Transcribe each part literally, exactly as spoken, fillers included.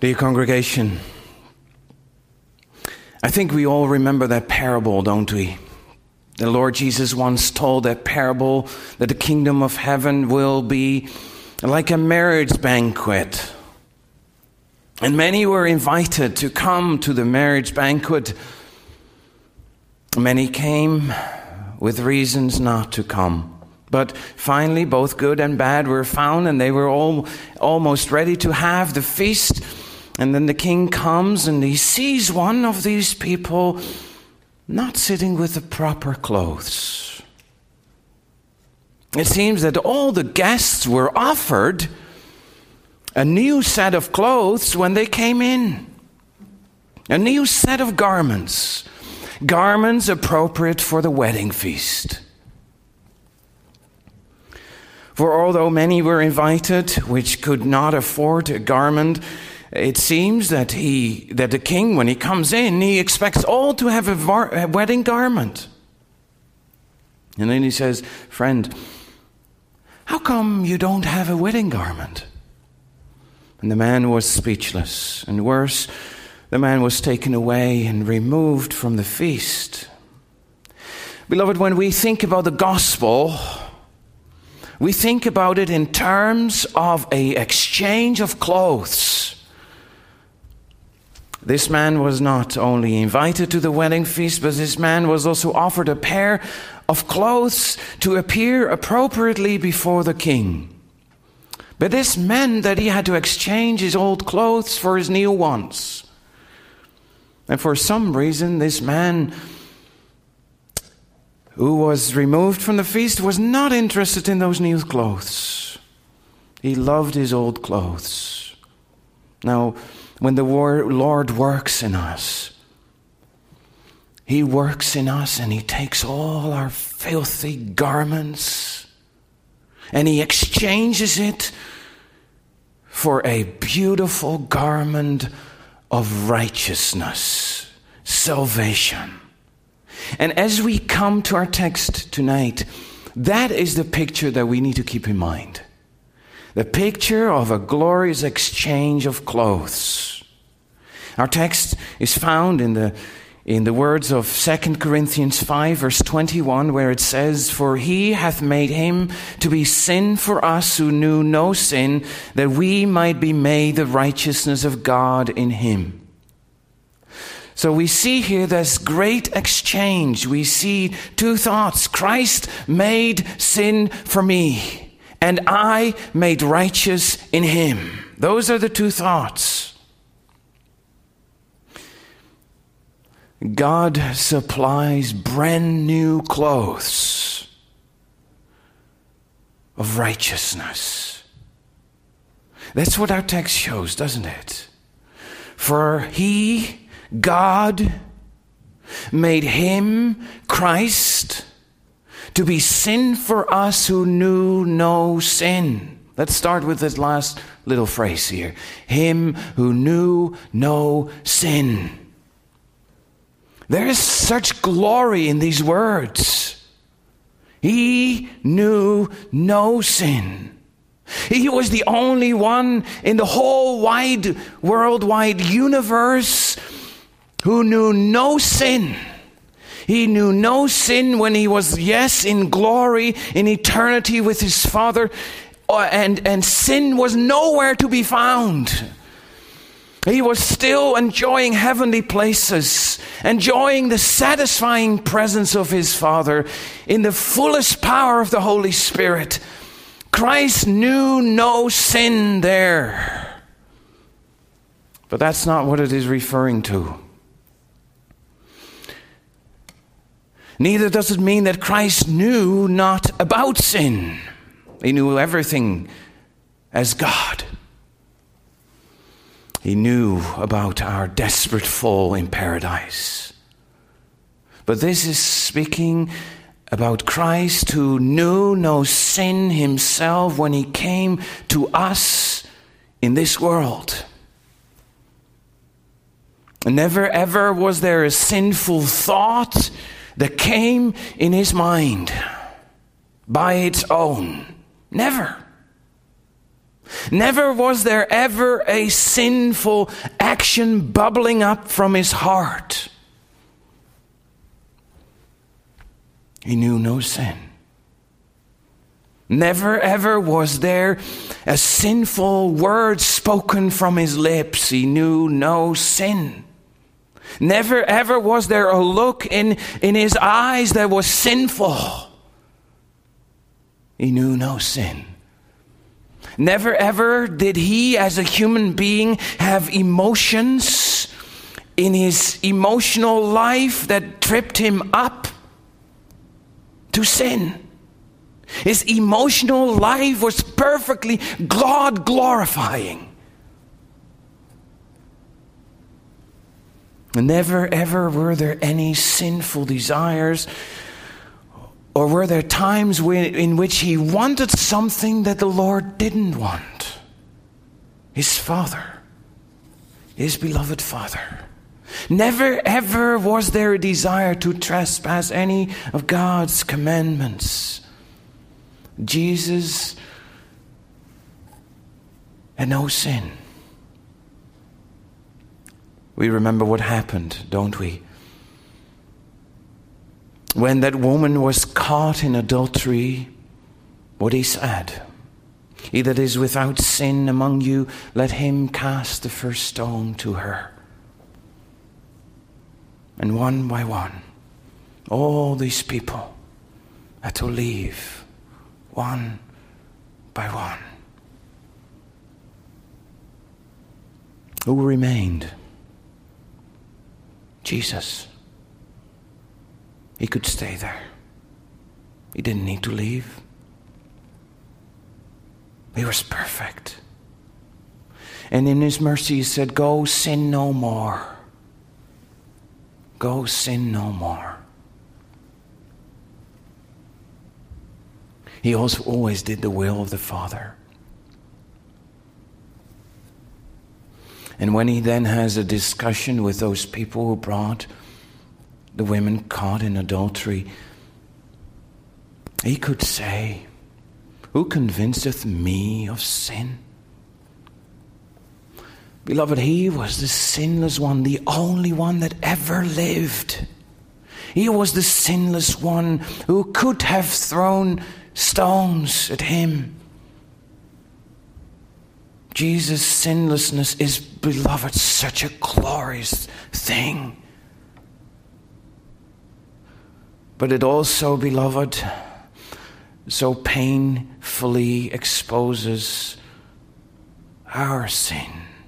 Dear congregation, I think we all remember that parable, don't we? The Lord Jesus once told that parable that the kingdom of heaven will be like a marriage banquet. And many were invited to come to the marriage banquet. Many came with reasons not to come. But finally, both good and bad were found, and they were all almost ready to have the feast. And then the king comes and he sees one of these people not sitting with the proper clothes. It seems that all the guests were offered a new set of clothes when they came in. A new set of garments. Garments appropriate for the wedding feast. For although many were invited, which could not afford a garment, it seems that he, that the king, when he comes in, he expects all to have a, var- a wedding garment. And then he says, "Friend, how come you don't have a wedding garment?" And the man was speechless. And worse, the man was taken away and removed from the feast. Beloved, when we think about the gospel, we think about it in terms of an exchange of clothes. This man was not only invited to the wedding feast, but this man was also offered a pair of clothes to appear appropriately before the king. But this meant that he had to exchange his old clothes for his new ones. And for some reason, this man who was removed from the feast was not interested in those new clothes. He loved his old clothes. Now, when the Lord works in us, He works in us and He takes all our filthy garments and He exchanges it for a beautiful garment of righteousness, salvation. And as we come to our text tonight, that is the picture that we need to keep in mind. The picture of a glorious exchange of clothes. Our text is found in the in the words of Second Corinthians five, verse twenty-one, where it says, "For He hath made Him to be sin for us who knew no sin, that we might be made the righteousness of God in Him." So we see here this great exchange. We see two thoughts. Christ made sin for me, and I made righteous in Him. Those are the two thoughts. God supplies brand new clothes of righteousness. That's what our text shows, doesn't it? For He, God, made Him, Christ, to be sin for us who knew no sin. Let's start with this last little phrase here. Him who knew no sin. There is such glory in these words. He knew no sin. He was the only one in the whole wide, worldwide universe who knew no sin. He knew no sin when He was, yes, in glory, in eternity with His Father, and, and sin was nowhere to be found. He was still enjoying heavenly places, enjoying the satisfying presence of His Father in the fullest power of the Holy Spirit. Christ knew no sin there. But that's not what it is referring to. Neither does it mean that Christ knew not about sin. He knew everything as God. He knew about our desperate fall in paradise. But this is speaking about Christ who knew no sin Himself when He came to us in this world. Never ever was there a sinful thought that came in His mind by its own. Never. Never was there ever a sinful action bubbling up from his heart. He knew no sin. Never ever was there a sinful word spoken from his lips. He knew no sin. Never ever was there a look in, in his eyes that was sinful. He knew no sin. Never ever did he, as a human being, have emotions in his emotional life that tripped him up to sin. His emotional life was perfectly God glorifying. Never ever were there any sinful desires, or were there times in which he wanted something that the Lord didn't want. His Father, his beloved Father. Never ever was there a desire to trespass any of God's commandments. Jesus had no sin. We remember what happened, don't we? When that woman was caught in adultery, what he said, "He that is without sin among you, let him cast the first stone to her." And one by one, all these people had to leave, one by one. Who remained? Jesus. He could stay there. He didn't need to leave. He was perfect. And in his mercy he said, "Go sin no more. Go sin no more." He also always did the will of the Father. And when he then has a discussion with those people who brought the women caught in adultery, he could say, "Who convinceth me of sin?" Beloved, he was the sinless one, the only one that ever lived. He was the sinless one who could have thrown stones at him. Jesus' sinlessness is, beloved, such a glorious thing. But it also, beloved, so painfully exposes our sin.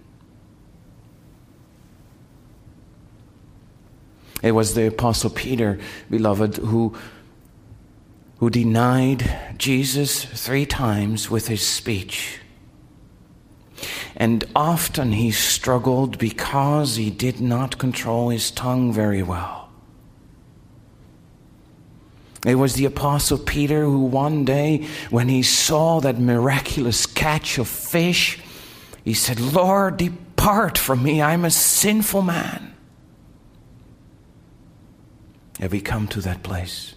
It was the Apostle Peter, beloved, who, who denied Jesus three times with his speech. And often he struggled because he did not control his tongue very well. It was the Apostle Peter who one day, when he saw that miraculous catch of fish, he said, "Lord, depart from me, I'm a sinful man." Have we come to that place?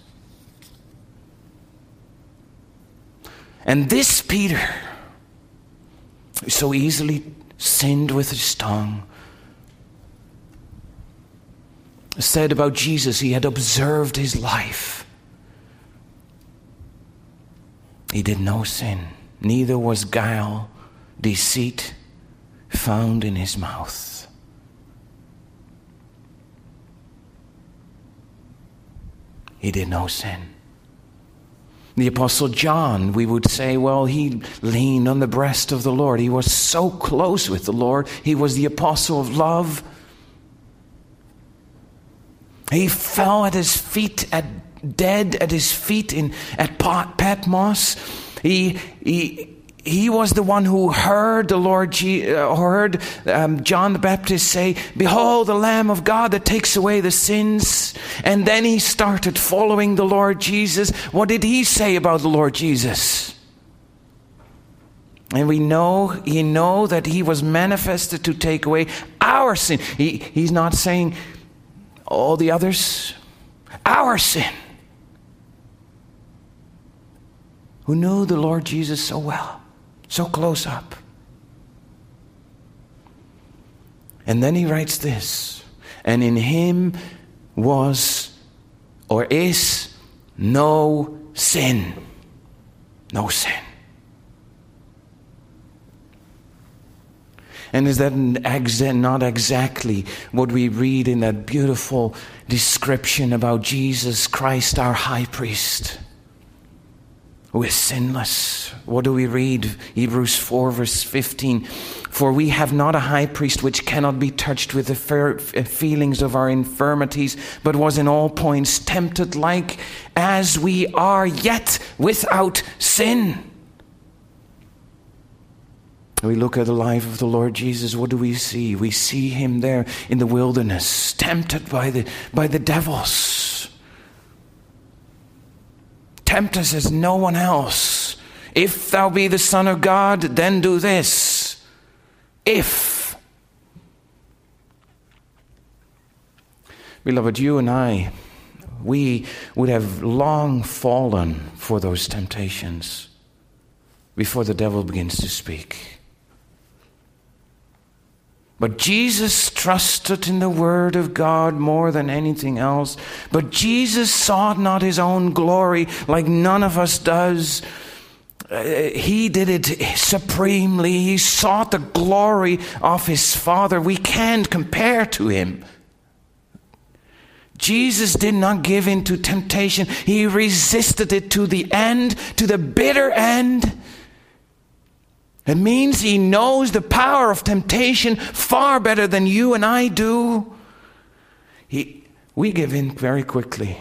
And this Peter, who so easily sinned with his tongue, said about Jesus, he had observed his life. He did no sin, neither was guile, deceit found in his mouth. He did no sin. The Apostle John, we would say, well, he leaned on the breast of the Lord. He was so close with the Lord. He was the apostle of love. He fell at his feet, at dead at his feet in at Patmos. He he he was the one who heard the Lord Je- uh, heard um, John the Baptist say, "Behold, the Lamb of God that takes away the sins." And then he started following the Lord Jesus. What did he say about the Lord Jesus? And we know, he know that he was manifested to take away our sin. He, he's not saying all the others. Our sin. Who knew the Lord Jesus so well. so close up. And then he writes this, and in him was or is no sin. No sin. And is that not exactly what we read in that beautiful description about Jesus Christ, our high priest, who is sinless? What do we read? Hebrews four verse fifteen. For we have not a high priest which cannot be touched with the feelings of our infirmities, but was in all points tempted like as we are, yet without sin. We look at the life of the Lord Jesus, what do we see? We see him there in the wilderness, tempted by the, by the devils. Tempt us as no one else. If thou be the Son of God, then do this. If. Beloved, you and I, we would have long fallen for those temptations before the devil begins to speak. But Jesus trusted in the Word of God more than anything else. But Jesus sought not his own glory like none of us does. Uh, he did it supremely. He sought the glory of his Father. We can't compare to him. Jesus did not give in to temptation. He resisted it to the end, to the bitter end. It means he knows the power of temptation far better than you and I do. He, we give in very quickly.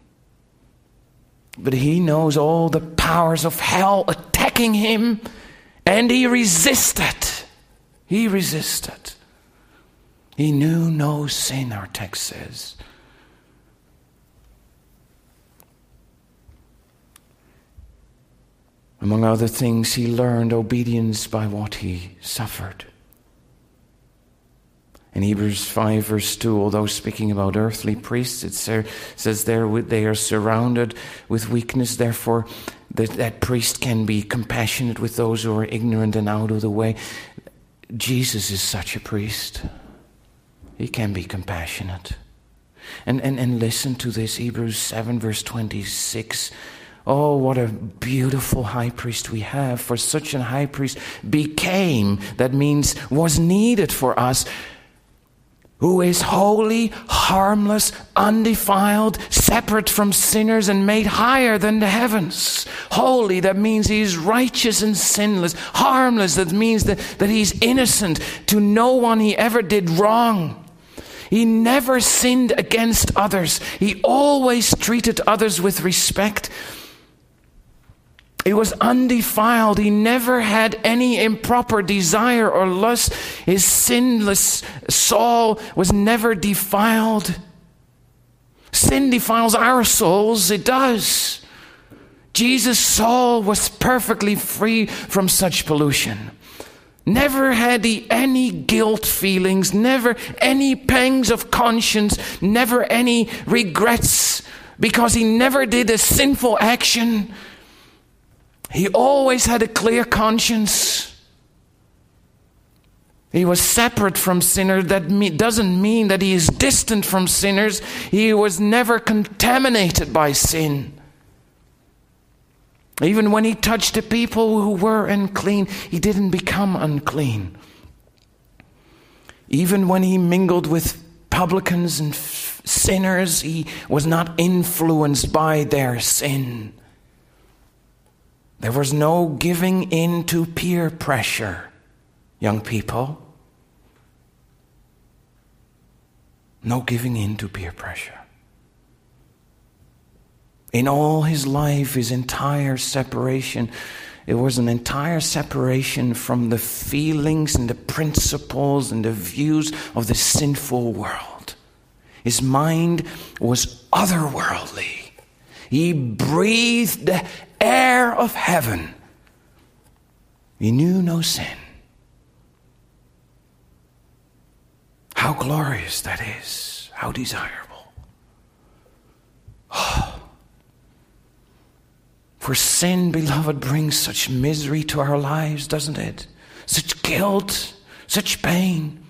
But he knows all the powers of hell attacking him, and he resisted. He resisted. He knew no sin, our text says. Among other things, he learned obedience by what he suffered. In Hebrews five verse two, although speaking about earthly priests, it says there they are surrounded with weakness. Therefore, that, that priest can be compassionate with those who are ignorant and out of the way. Jesus is such a priest. He can be compassionate. And, and, and listen to this, Hebrews seven verse twenty-six. Oh, what a beautiful high priest we have. For such a high priest became, that means was needed for us, who is holy, harmless, undefiled, separate from sinners and made higher than the heavens. Holy, that means he's righteous and sinless. Harmless, that means that, that he's innocent. To no one he ever did wrong. He never sinned against others. He always treated others with respect. He was undefiled. He never had any improper desire or lust. His sinless soul was never defiled. Sin defiles our souls. It does. Jesus' soul was perfectly free from such pollution. Never had he any guilt feelings, never any pangs of conscience, never any regrets, because he never did a sinful action. He always had a clear conscience. He was separate from sinners. That me- doesn't mean that he is distant from sinners. He was never contaminated by sin. Even when he touched the people who were unclean, he didn't become unclean. Even when he mingled with publicans and f- sinners, he was not influenced by their sin. There was no giving in to peer pressure, young people. No giving in to peer pressure. In all his life, his entire separation, it was an entire separation from the feelings and the principles and the views of the sinful world. His mind was otherworldly. He breathed the air of heaven. He knew no sin. How glorious that is. How desirable. Oh. For sin, beloved, brings such misery to our lives, doesn't it? Such guilt, such pain.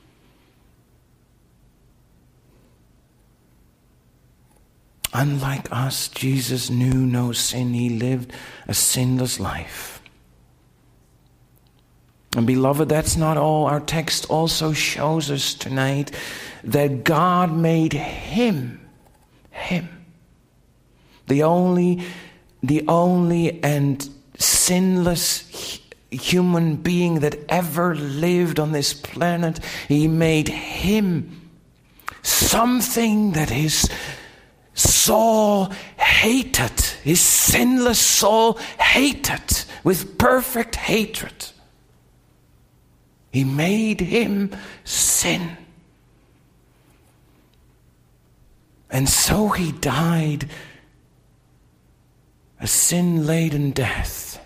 Unlike us, Jesus knew no sin. He lived a sinless life. And beloved, that's not all. Our text also shows us tonight that God made him, him, the only, the only and sinless human being that ever lived on this planet. He made him something that his soul hated, his sinless soul hated with perfect hatred. He made him sin. And so he died a sin-laden death.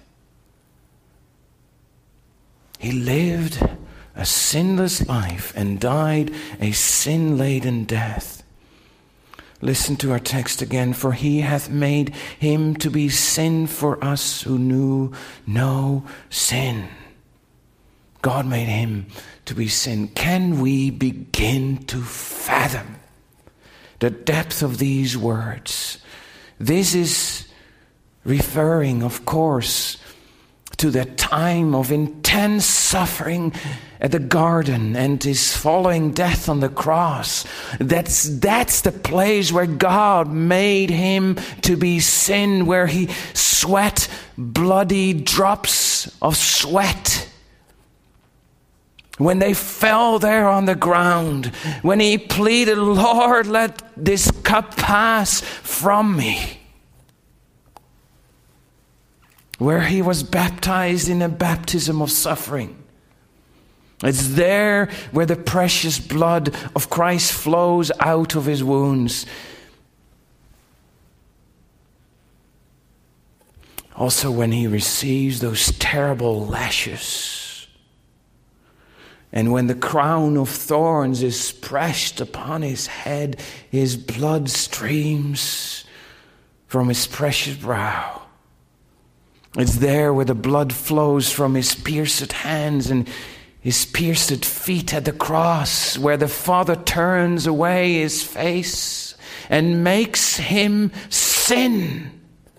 He lived a sinless life and died a sin-laden death. Listen to our text again. For he hath made him to be sin for us who knew no sin. God made him to be sin. Can we begin to fathom the depth of these words? This is referring, of course, to the time of intense suffering at the garden and his following death on the cross. That's, that's the place where God made him to be sin, where he sweat bloody drops of sweat. When they fell there on the ground, when he pleaded, Lord, let this cup pass from me. Where he was baptized in a baptism of suffering. It's there where the precious blood of Christ flows out of his wounds. Also when he receives those terrible lashes. And when the crown of thorns is pressed upon his head, his blood streams from his precious brow. It's there where the blood flows from his pierced hands and his pierced feet at the cross, where the Father turns away his face and makes him sin.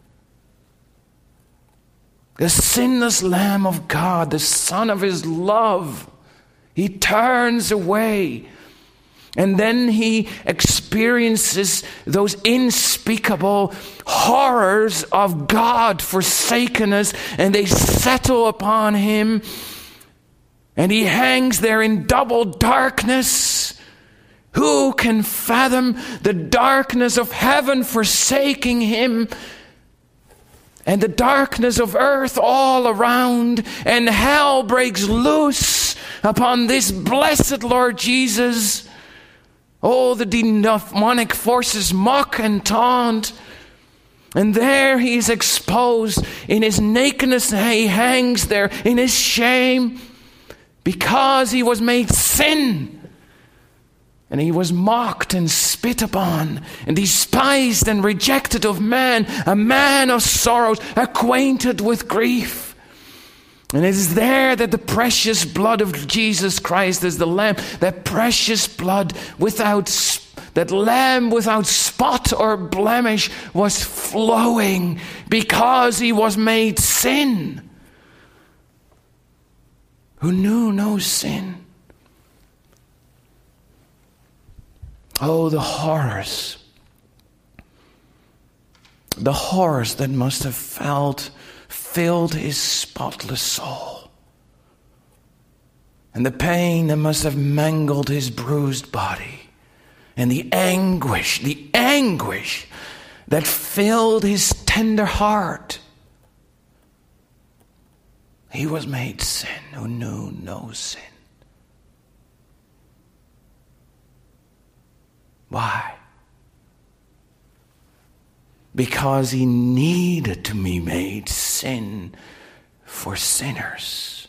The sinless Lamb of God, the Son of his love. He turns away, and then he experiences those unspeakable horrors of God forsaken us, and they settle upon him, and he hangs there in double darkness. Who can fathom the darkness of heaven forsaking him? And the darkness of earth all around, and hell breaks loose upon this blessed Lord Jesus. Oh, the demonic forces mock and taunt. And there he is exposed in his nakedness. He hangs there in his shame because he was made sin. And he was mocked and spit upon and despised and rejected of man, a man of sorrows, acquainted with grief. And it is there that the precious blood of Jesus Christ is the Lamb, that precious blood without, that Lamb without spot or blemish was flowing because he was made sin, who knew no sin. Oh, the horrors. The horrors that must have felt, filled his spotless soul. And the pain that must have mangled his bruised body. And the anguish, the anguish that filled his tender heart. He was made sin who knew no sin. Why? Because he needed to be made sin for sinners.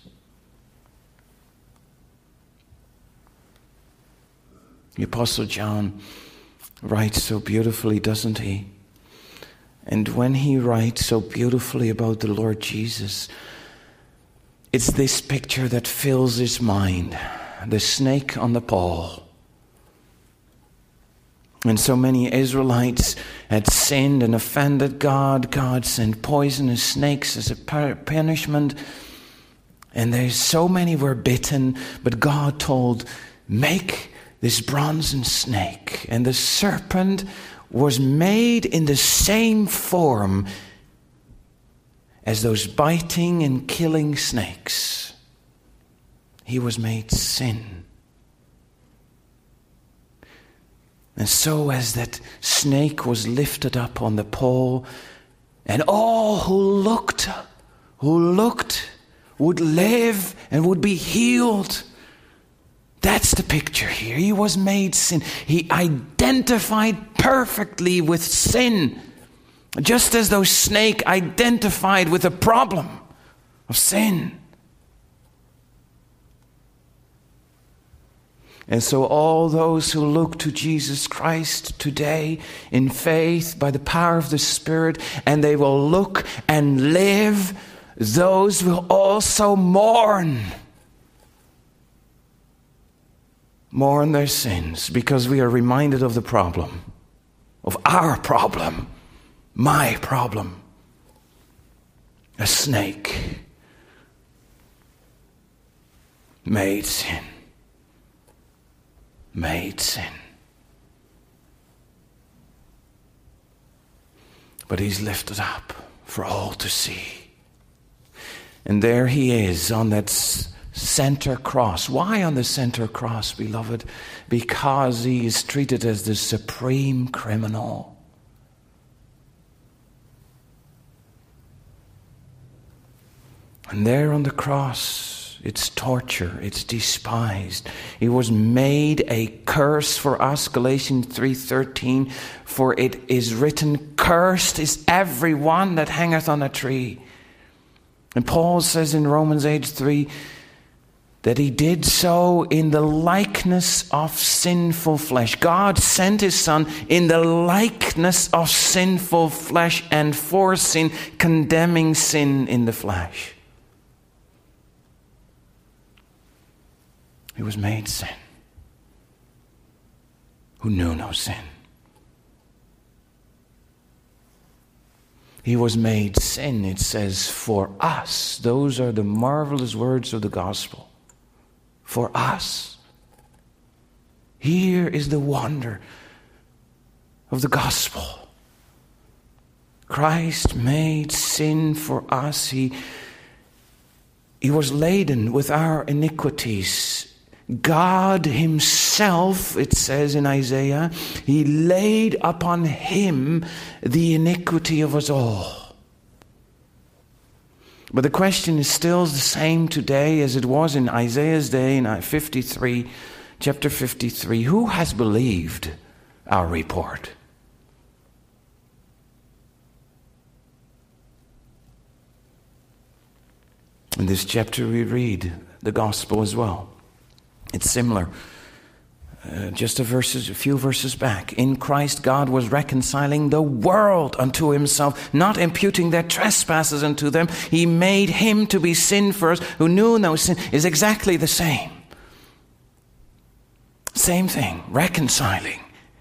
The Apostle John writes so beautifully, doesn't he? And when he writes so beautifully about the Lord Jesus, it's this picture that fills his mind. The snake on the pole. And so many Israelites had sinned and offended God. God sent poisonous snakes as a punishment. And there's so many were bitten, but God told, make this bronze snake. And the serpent was made in the same form as those biting and killing snakes. He was made sin. And so as that snake was lifted up on the pole, and all who looked, who looked, would live and would be healed. That's the picture here. He was made sin. He identified perfectly with sin. Just as those snake identified with the problem of sin. And so all those who look to Jesus Christ today in faith by the power of the Spirit, and they will look and live, those will also mourn. Mourn their sins, because we are reminded of the problem, of our problem, my problem. A snake made sin. Made sin. But he's lifted up for all to see. And there he is on that center cross. Why on the center cross, beloved? Because he is treated as the supreme criminal. And there on the cross, it's torture, it's despised. He was made a curse for us, Galatians three thirteen, for it is written, cursed is everyone that hangeth on a tree. And Paul says in Romans eight three that he did so in the likeness of sinful flesh. God sent his Son in the likeness of sinful flesh, and for sin, condemning sin in the flesh. He was made sin, who knew no sin. He was made sin, it says, for us. Those are the marvelous words of the gospel. For us. Here is the wonder of the gospel. Christ made sin for us. He, he was laden with our iniquities. God himself, it says in Isaiah, he laid upon him the iniquity of us all. But the question is still the same today as it was in Isaiah's day in fifty-three, chapter fifty-three. Who has believed our report? In this chapter we read the gospel as well. It's similar. Uh, just a, verses, a few verses back. In Christ God was reconciling the world unto himself, not imputing their trespasses unto them. He made him to be sin for us, who knew no sin. Is exactly the same. Same thing. Reconciling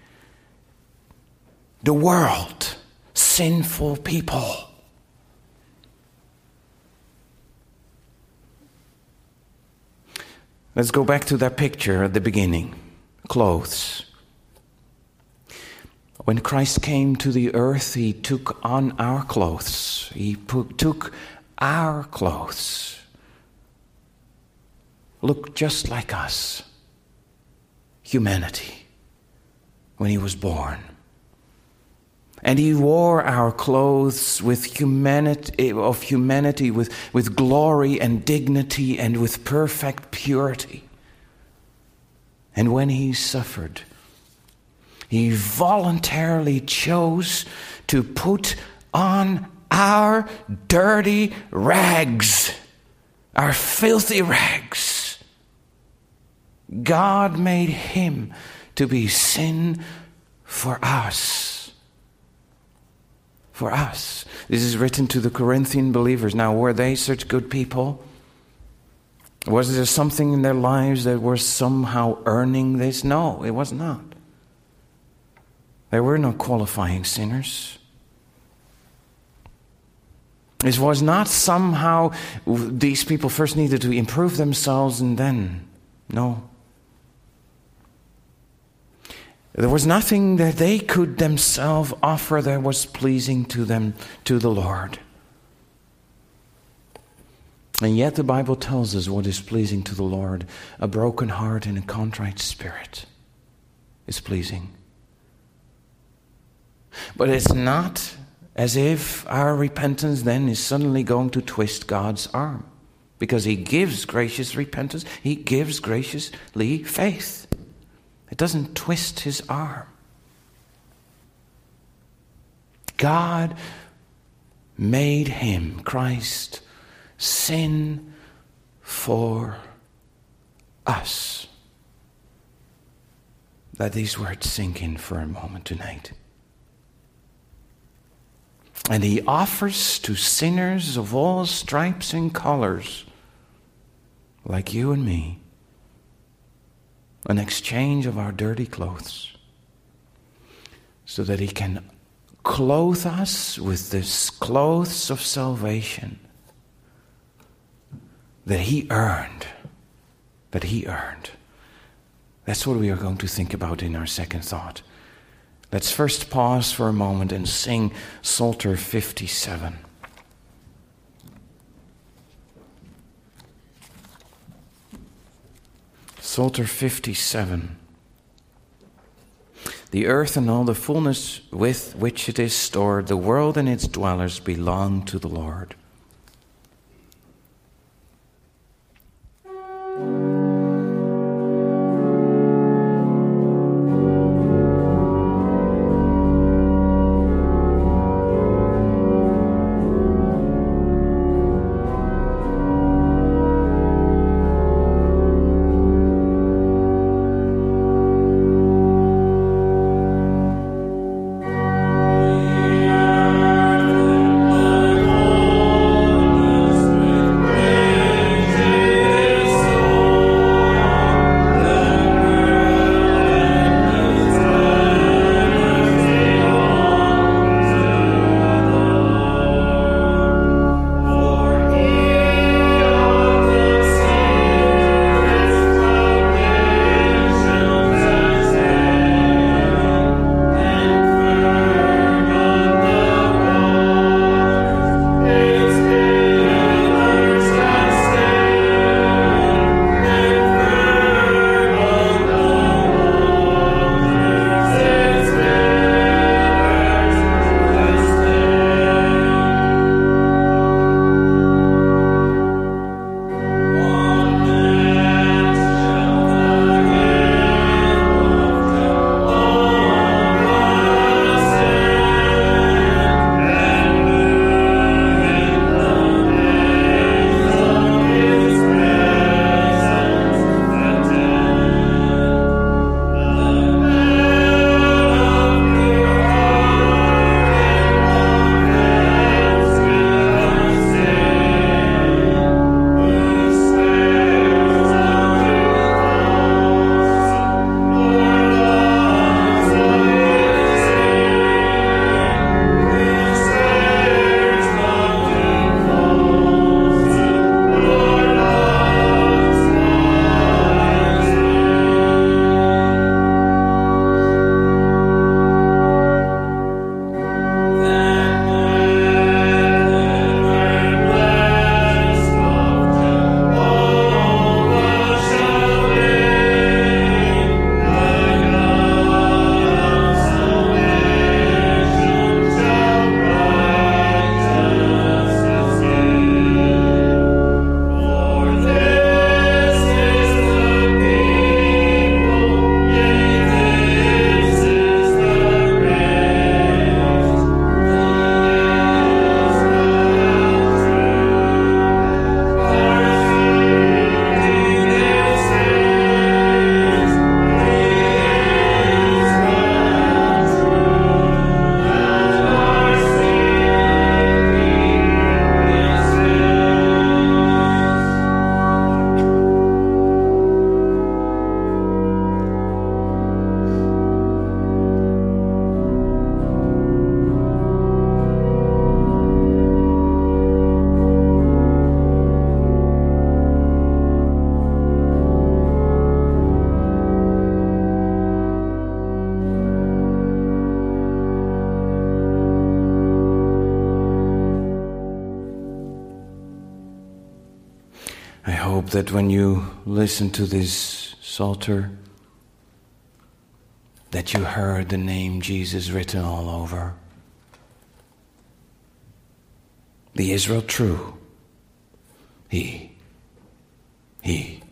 the world. Sinful people. Let's go back to that picture at the beginning. Clothes. When Christ came to the earth, he took on our clothes. He put, took our clothes. Looked just like us. Humanity. When he was born. And he wore our clothes with humanity, of humanity, with, with glory and dignity and with perfect purity. And when he suffered, he voluntarily chose to put on our dirty rags, our filthy rags. God made him to be sin for us. for us. This is written to the Corinthian believers. Now, were they such good people? Was there something in their lives that were somehow earning this? No, it was not. They were not qualifying sinners. It was not somehow these people first needed to improve themselves and then. No. There was nothing that they could themselves offer that was pleasing to them, to the Lord. And yet the Bible tells us what is pleasing to the Lord. A broken heart and a contrite spirit is pleasing. But it's not as if our repentance then is suddenly going to twist God's arm. Because He gives gracious repentance. He gives graciously faith. It doesn't twist His arm. God made Him, Christ, sin for us. Let these words sink in for a moment tonight. And He offers to sinners of all stripes and colors, like you and me, an exchange of our dirty clothes, so that He can clothe us with the clothes of salvation that He earned, that He earned. That's what we are going to think about in our second thought. Let's first pause for a moment and sing Psalter fifty-seven. Psalter fifty-seven. The earth and all the fullness with which it is stored, the world and its dwellers belong to the Lord. Lord. that when you listen to this Psalter, that you heard the name Jesus written all over. The Israel true. He. He.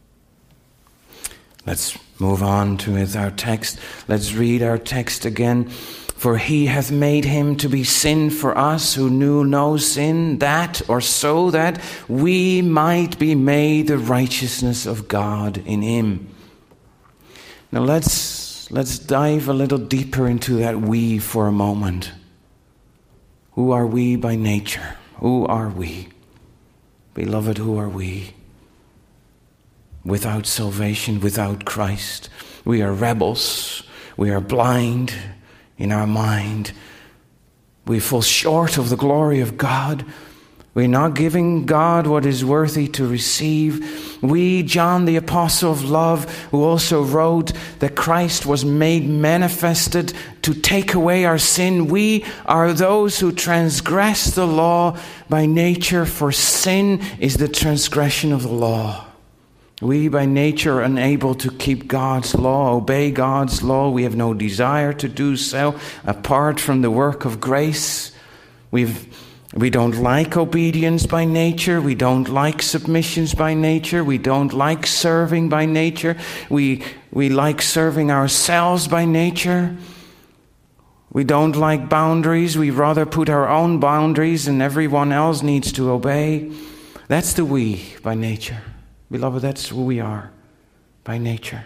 Let's move on to with our text. Let's read our text again. For he hath made him to be sin for us who knew no sin, that or so that we might be made the righteousness of God in him. Now let's let's dive a little deeper into that we for a moment. Who are we by nature? Who are we? Beloved, who are we? Without salvation, without Christ, we are rebels. We are blind in our mind. We fall short of the glory of God. We're not giving God what is worthy to receive. We, John the apostle of love, who also wrote that Christ was made manifested to take away our sin, we are those who transgress the law by nature, for sin is the transgression of the law. We by nature are unable to keep God's law, obey God's law. We have no desire to do so apart from the work of grace. We've, we don't like obedience by nature. We don't like submissions by nature. We don't like serving by nature. We, we like serving ourselves by nature. We don't like boundaries. We rather put our own boundaries and everyone else needs to obey. That's the we by nature. Beloved, that's who we are by nature.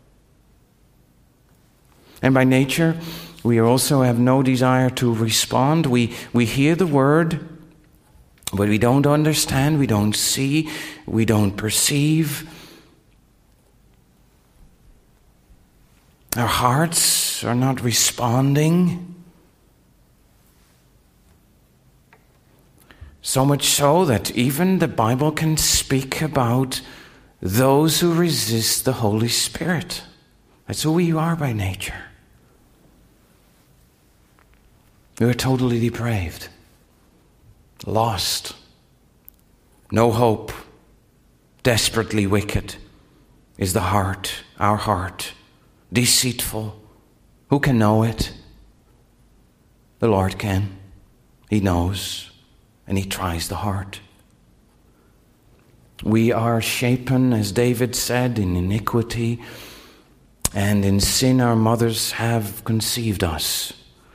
And by nature, we also have no desire to respond. We, we hear the word, but we don't understand, we don't see, we don't perceive. Our hearts are not responding. So much so that even the Bible can speak about those who resist the Holy Spirit. That's who we are by nature. We are totally depraved, lost, no hope, desperately wicked is the heart, our heart, deceitful. Who can know it? The Lord can. He knows. And he tries the heart. We are shapen, as David said, in iniquity, and in sin our mothers have conceived us.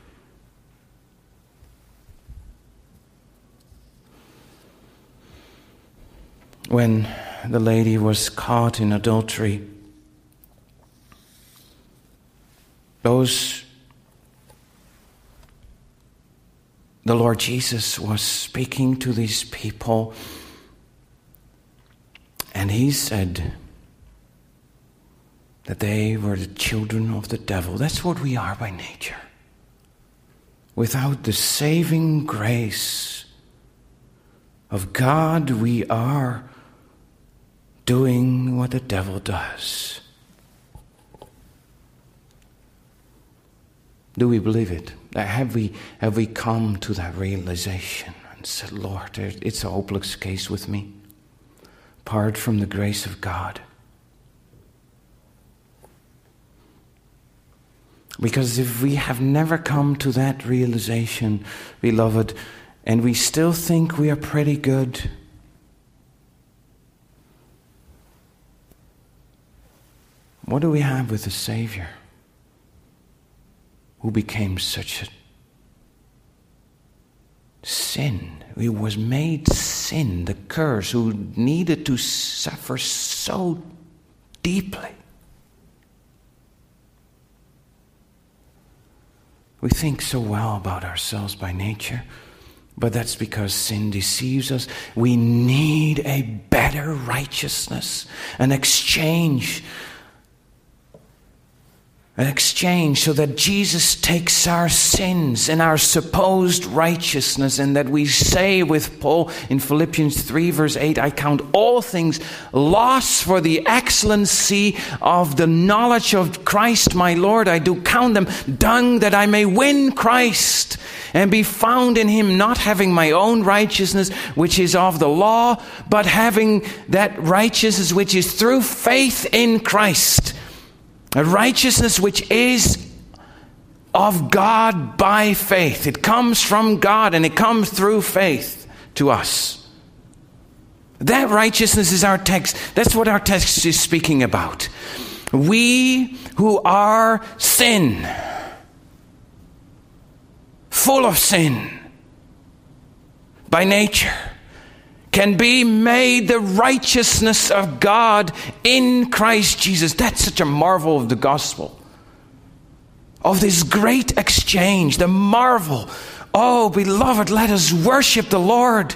When the lady was caught in adultery, those The Lord Jesus was speaking to these people, and he said that they were the children of the devil. That's what we are by nature. Without the saving grace of God, we are doing what the devil does. Do we believe it? Have we, have we come to that realization and said, Lord, it's a hopeless case with me, apart from the grace of God? Because if we have never come to that realization, beloved, and we still think we are pretty good, what do we have with the Savior, who became such a sin? He was made sin, the curse, who needed to suffer so deeply. We think so well about ourselves by nature, but that's because sin deceives us. We need a better righteousness, an exchange. An exchange so that Jesus takes our sins and our supposed righteousness, and that we say with Paul in Philippians three verse eight, I count all things loss for the excellency of the knowledge of Christ my Lord. I do count them dung that I may win Christ and be found in him, not having my own righteousness which is of the law, but having that righteousness which is through faith in Christ. A righteousness which is of God by faith. It comes from God and it comes through faith to us. That righteousness is our text. That's what our text is speaking about. We who are sin, full of sin by nature, can be made the righteousness of God in Christ Jesus. That's such a marvel of the gospel. Of this great exchange, the marvel. Oh, beloved, let us worship the Lord.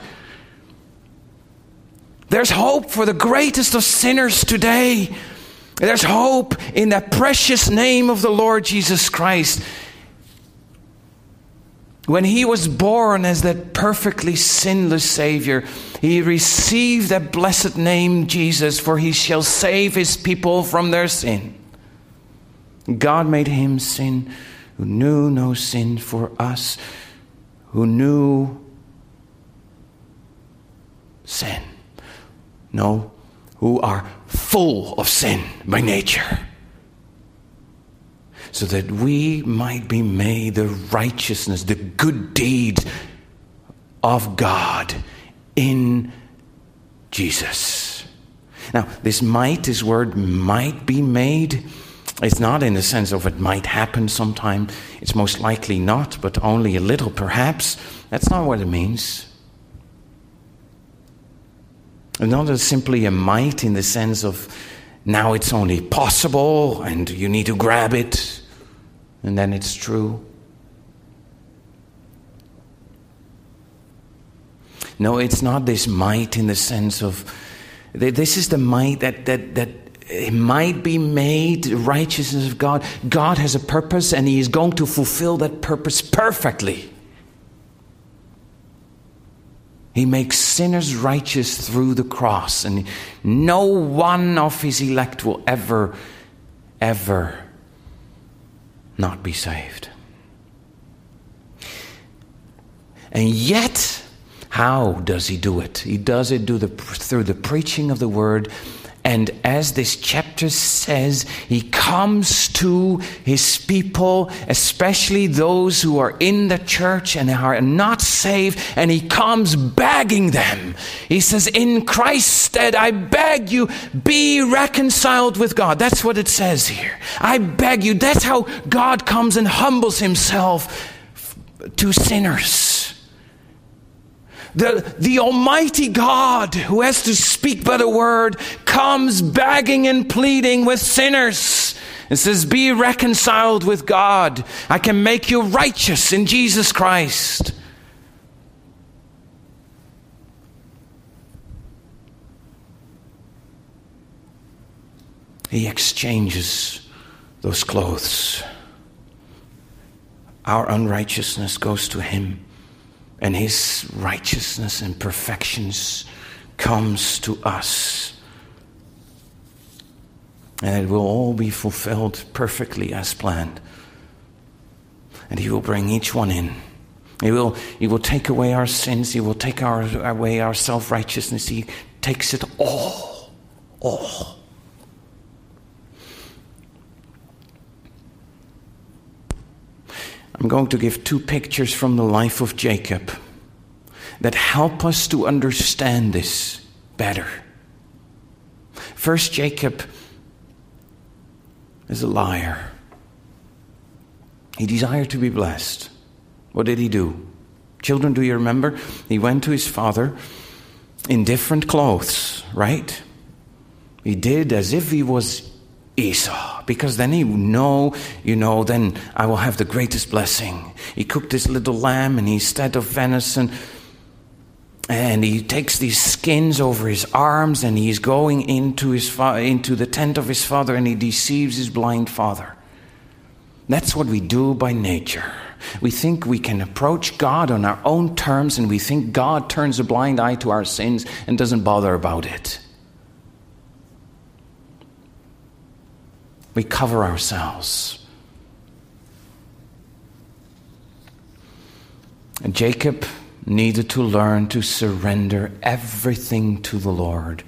There's hope for the greatest of sinners today. There's hope in the precious name of the Lord Jesus Christ. When he was born as that perfectly sinless Savior, he received that blessed name Jesus, for he shall save his people from their sin. God made him sin who knew no sin for us, who knew sin. No, who are full of sin by nature, so that we might be made the righteousness, the good deeds of God in Jesus. Now, this might, this word might be made, it's not in the sense of it might happen sometime. It's most likely not, but only a little perhaps. That's not what it means. It's not simply a might in the sense of now it's only possible and you need to grab it and then it's true. No, it's not this might in the sense of, this is the might that, that, that it might be made the righteousness of God. God has a purpose and he is going to fulfill that purpose perfectly. He makes sinners righteous through the cross, and no one of his elect will ever, ever not be saved. And yet, how does he do it? He does it through the, through the preaching of the word. And as this chapter says, he comes to his people, especially those who are in the church and are not saved, and he comes begging them. He says, in Christ's stead, I beg you, be reconciled with God. That's what it says here. I beg you. That's how God comes and humbles himself to sinners. The, the Almighty God, who has to speak by the word, comes begging and pleading with sinners and says, be reconciled with God. I can make you righteous in Jesus Christ. He exchanges those clothes. Our unrighteousness goes to him, and his righteousness and perfections comes to us. And it will all be fulfilled perfectly as planned. And he will bring each one in. He will, he will take away our sins. He will take our, away our self-righteousness. He takes it all. All. I'm going to give two pictures from the life of Jacob that help us to understand this better. First, Jacob is a liar. He desired to be blessed. What did he do? Children, do you remember? He went to his father in different clothes, right? He did as if he was Esau, because then he would know, you know, then I will have the greatest blessing. He cooked this little lamb, and instead of venison, and he takes these skins over his arms, and he's going into his fa- into the tent of his father, and he deceives his blind father. That's what we do by nature. We think we can approach God on our own terms, and we think God turns a blind eye to our sins and doesn't bother about it. We cover ourselves. And Jacob needed to learn to surrender everything to the Lord.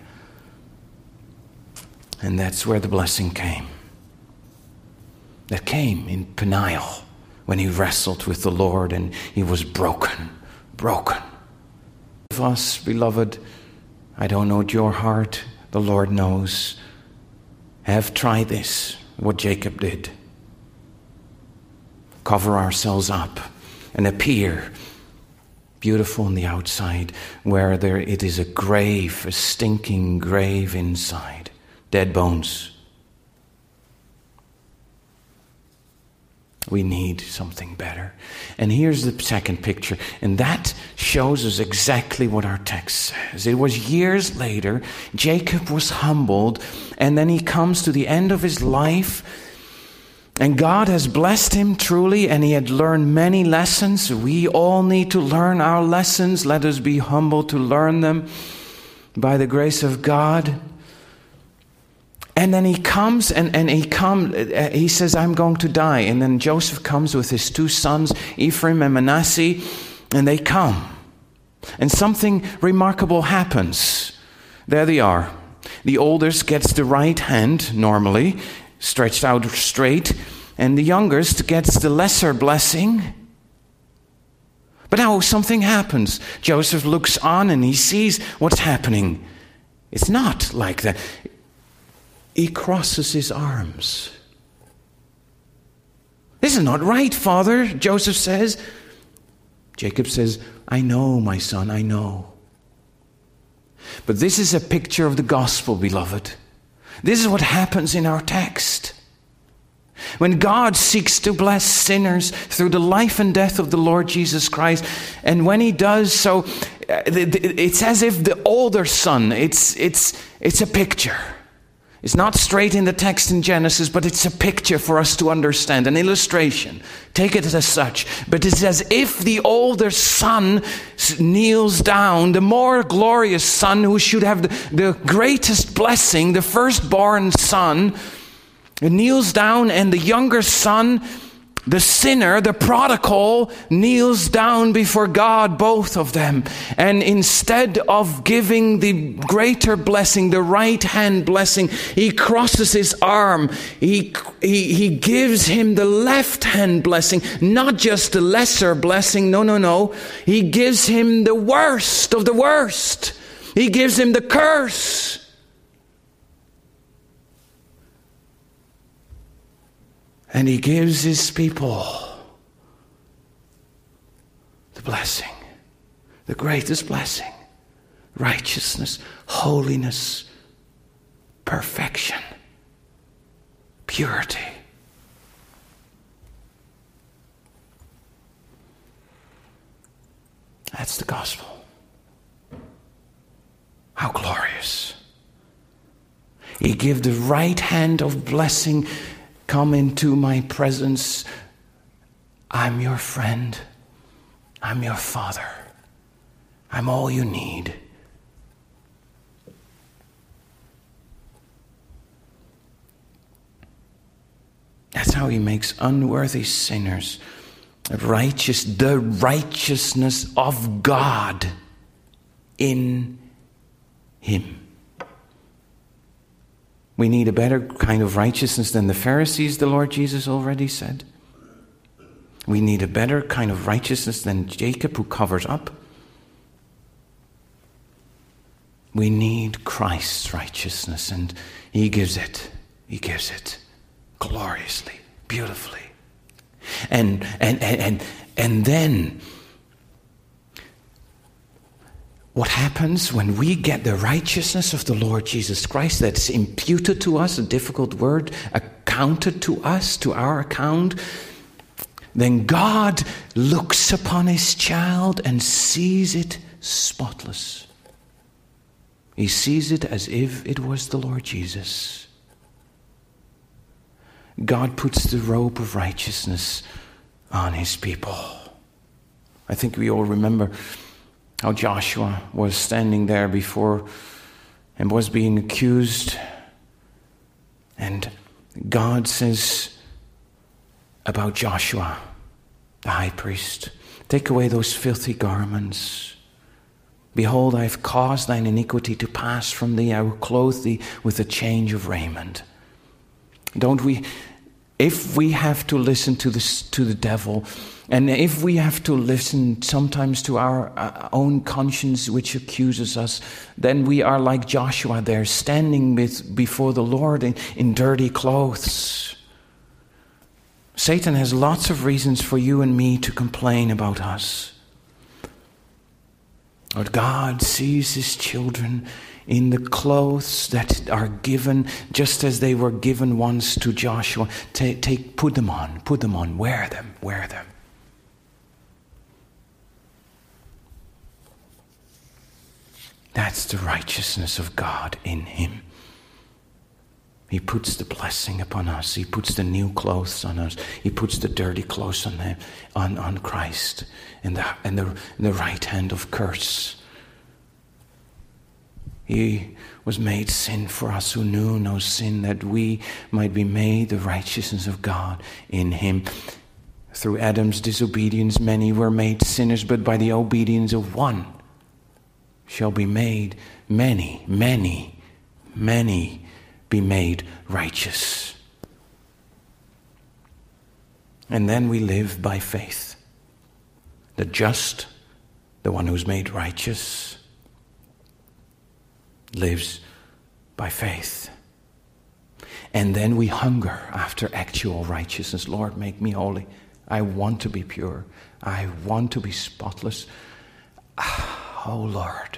And that's where the blessing came. That came in Peniel, when he wrestled with the Lord and he was broken, broken. Of us, beloved, I don't know your heart, the Lord knows, have tried this, what Jacob did. Cover ourselves up and appear beautiful on the outside, where there it is a grave, a stinking grave inside, dead bones. We need something better. And here's the second picture. And that shows us exactly what our text says. It was years later, Jacob was humbled, and then he comes to the end of his life, and God has blessed him truly, and he had learned many lessons. We all need to learn our lessons. Let us be humble to learn them by the grace of God. And then he comes and, and he come, uh, he says, I'm going to die. And then Joseph comes with his two sons, Ephraim and Manasseh, and they come. And something remarkable happens. There they are. The oldest gets the right hand, normally, stretched out straight, and the youngest gets the lesser blessing. But now something happens. Joseph looks on and he sees what's happening. It's not like that. He crosses his arms. This is not right, Father, Joseph says. Jacob says, I know, my son, I know. But this is a picture of the gospel, beloved. This is what happens in our text. When God seeks to bless sinners through the life and death of the Lord Jesus Christ, and when he does so, it's as if the older son, it's, it's, it's a picture. It's not straight in the text in Genesis, but it's a picture for us to understand, an illustration. Take it as such. But it's as if the older son kneels down, the more glorious son who should have the, the greatest blessing, the firstborn son, kneels down, and the younger son, the sinner, the prodigal, kneels down before God, both of them. And instead of giving the greater blessing, the right hand blessing, he crosses his arm. He, he, he gives him the left hand blessing, not just the lesser blessing. No, no, no. He gives him the worst of the worst. He gives him the curse. And he gives his people the blessing, the greatest blessing, righteousness, holiness, perfection, purity. That's the gospel. How glorious. He gave the right hand of blessing. Come into my presence. I'm your friend. I'm your father. I'm all you need. That's how he makes unworthy sinners righteous, the righteousness of God in him. We need a better kind of righteousness than the Pharisees, the Lord Jesus already said. We need a better kind of righteousness than Jacob, who covers up. We need Christ's righteousness, and he gives it. He gives it gloriously, beautifully. And and and and, and then what happens when we get the righteousness of the Lord Jesus Christ that's imputed to us, a difficult word, accounted to us, to our account, then God looks upon his child and sees it spotless. He sees it as if it was the Lord Jesus. God puts the robe of righteousness on his people. I think we all remember how Joshua was standing there before and was being accused. And God says about Joshua, the high priest, take away those filthy garments. Behold, I have caused thine iniquity to pass from thee. I will clothe thee with a change of raiment. Don't we, if we have to listen to this, to the devil, and if we have to listen sometimes to our uh, own conscience which accuses us, then we are like Joshua there, standing with, before the Lord in, in dirty clothes. Satan has lots of reasons for you and me to complain about us. But God sees his children in the clothes that are given, just as they were given once to Joshua. Take, take, put them on, put them on, wear them, wear them. That's the righteousness of God in him. He puts the blessing upon us. He puts the new clothes on us. He puts the dirty clothes on him, on, on Christ, in the, in the, in the right hand of curse. He was made sin for us who knew no sin, that we might be made the righteousness of God in him. Through Adam's disobedience, many were made sinners, but by the obedience of one shall be made many, many, many be made righteous. And then we live by faith. The just, the one who's made righteous, lives by faith. And then we hunger after actual righteousness. Lord, make me holy. I want to be pure. I want to be spotless. Oh, Lord.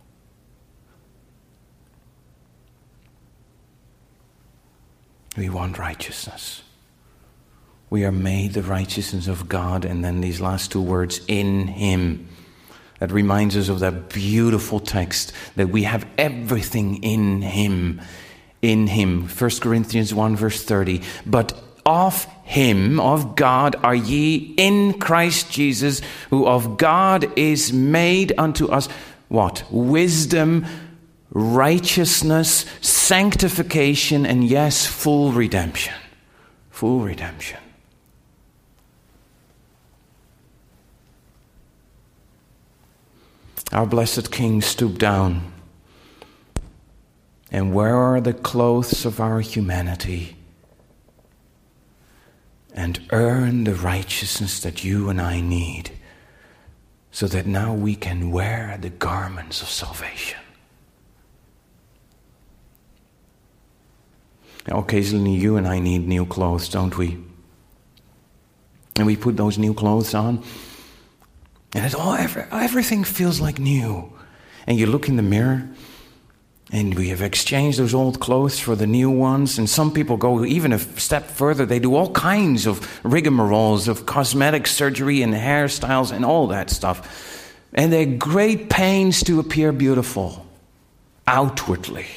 We want righteousness. We are made the righteousness of God. And then these last two words, in him. That reminds us of that beautiful text that we have everything in him. In him. First Corinthians one verse thirty. But of him, of God, are ye in Christ Jesus, who of God is made unto us, what? Wisdom, righteousness, sanctification, and yes, full redemption. Full redemption. Our blessed King stooped down and wore the clothes of our humanity and earned the righteousness that you and I need, so that now we can wear the garments of salvation. Now, occasionally you and I need new clothes, don't we? And we put those new clothes on, and it all, every, everything feels like new. And you look in the mirror, and we have exchanged those old clothes for the new ones. And some people go even a step further. They do all kinds of rigmaroles of cosmetic surgery and hairstyles and all that stuff. And they're great pains to appear beautiful outwardly.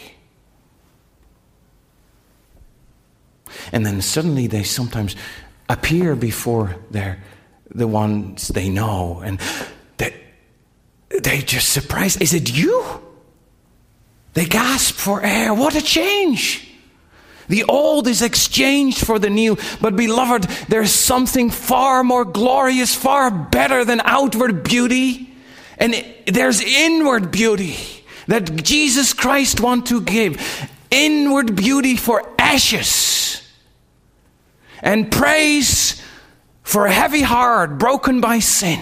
And then suddenly they sometimes appear before they're the ones they know, and they, they just surprised. Is it you? They gasp for air. What a change! The old is exchanged for the new. But beloved, there's something far more glorious, far better than outward beauty. And it, there's inward beauty that Jesus Christ wants to give. Inward beauty for ashes. And praise for a heavy heart broken by sin.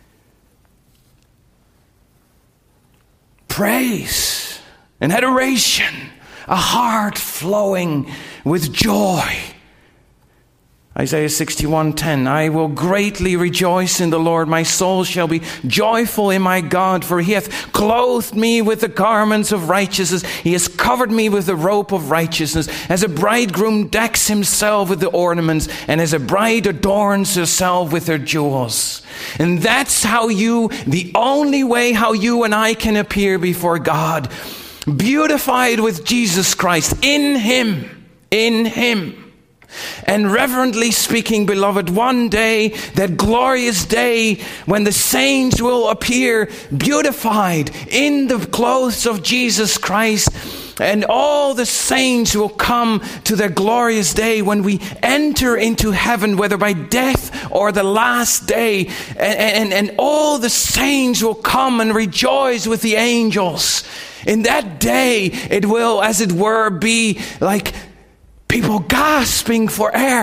Praise and adoration, a heart flowing with joy. Isaiah sixty-one ten, I will greatly rejoice in the Lord. My soul shall be joyful in my God, for he hath clothed me with the garments of righteousness. He has covered me with the robe of righteousness. As a bridegroom decks himself with the ornaments, and as a bride adorns herself with her jewels. And that's how you, the only way how you and I can appear before God, beautified with Jesus Christ, in him, in him. And reverently speaking, beloved, one day, that glorious day when the saints will appear beautified in the clothes of Jesus Christ, and all the saints will come to their glorious day when we enter into heaven, whether by death or the last day. And, and, and all the saints will come and rejoice with the angels. In that day, it will, as it were, be like people gasping for air,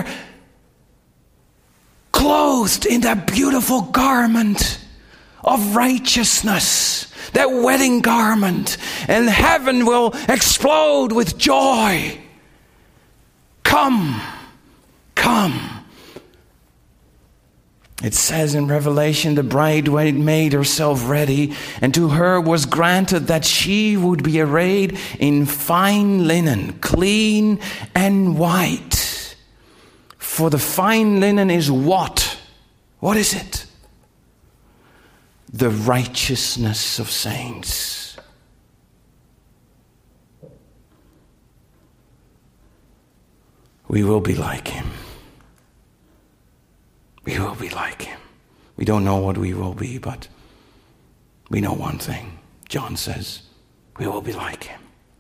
clothed in that beautiful garment of righteousness, that wedding garment, and heaven will explode with joy. Come, come. It says in Revelation, the bride made herself ready, and to her was granted that she would be arrayed in fine linen, clean and white. For the fine linen is what? What is it? The righteousness of saints. We will be like him. We will be like him. We don't know what we will be, but we know one thing. John says, we will be like him.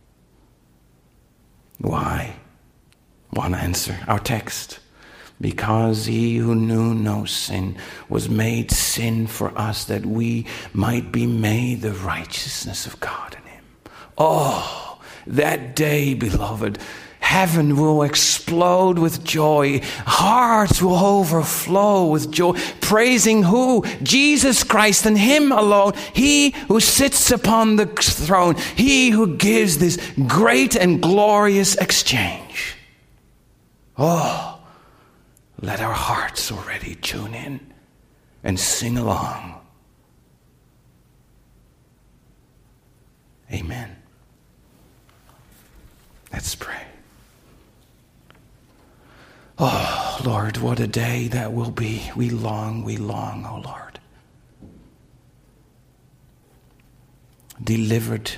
Why? One answer, our text. Because he who knew no sin was made sin for us, that we might be made the righteousness of God in him. Oh, that day, beloved, heaven will explode with joy. Hearts will overflow with joy. Praising who? Jesus Christ and him alone. He who sits upon the throne. He who gives this great and glorious exchange. Oh, let our hearts already tune in and sing along. Amen. Let's pray. Oh, Lord, what a day that will be. We long, we long, oh Lord. Delivered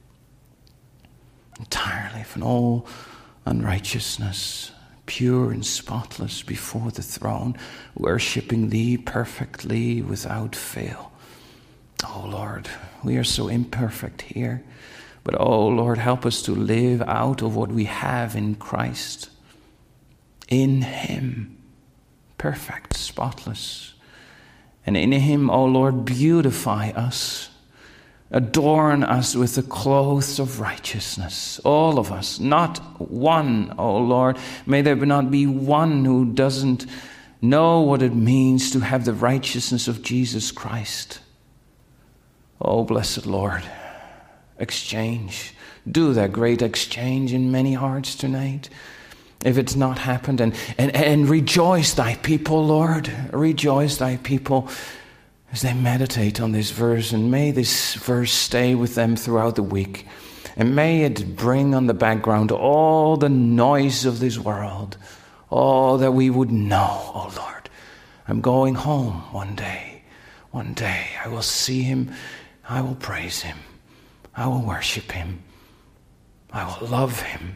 entirely from all unrighteousness, pure and spotless before the throne, worshipping thee perfectly without fail. Oh Lord, we are so imperfect here, but oh Lord, help us to live out of what we have in Christ. In him, perfect, spotless. And in him, O Lord, beautify us. Adorn us with the clothes of righteousness. All of us, not one, O Lord. May there not be one who doesn't know what it means to have the righteousness of Jesus Christ. Oh, blessed Lord, exchange. Do that great exchange in many hearts tonight. If it's not happened, and, and, and rejoice thy people, Lord. Rejoice thy people as they meditate on this verse. And may this verse stay with them throughout the week. And may it bring on the background all the noise of this world. All that we would know, oh Lord. I'm going home one day. One day I will see him. I will praise him. I will worship him. I will love him.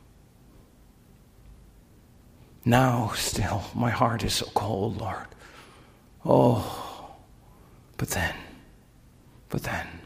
Now still, my heart is so cold, Lord. Oh, but then, but then,